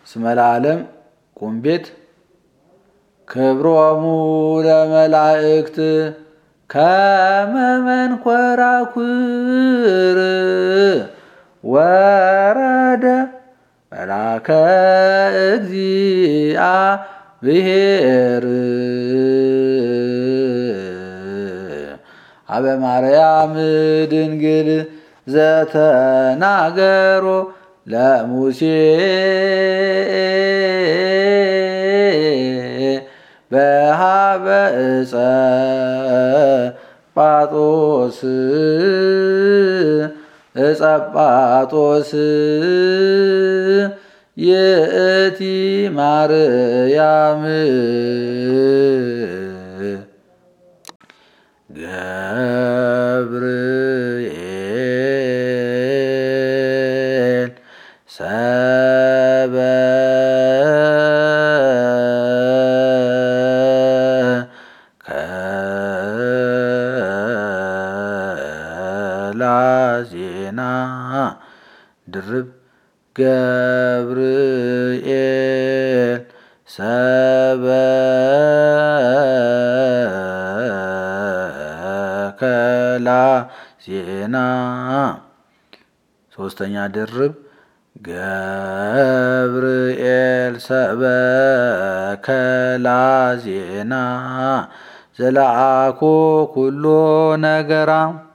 እስመ ለዓለም ቁም ቤት ክብሮሙ ለመላእክት ከመ መንኰራኵር ወረደ መልአከ እግዚአብሔር አበ ማርያም ድንግል ዘተናገሮ ለሙሴ በሃበ ዕፀ ጳጦስ ይእቲ ማርያም ገብርኤል ዜና ድርብ ገብርኤል ሰበከላ ዜና ሶስተኛ ድርብ ገብርኤል ሰበከላ ዜና ዘለአኮ ኩሎ ነገራ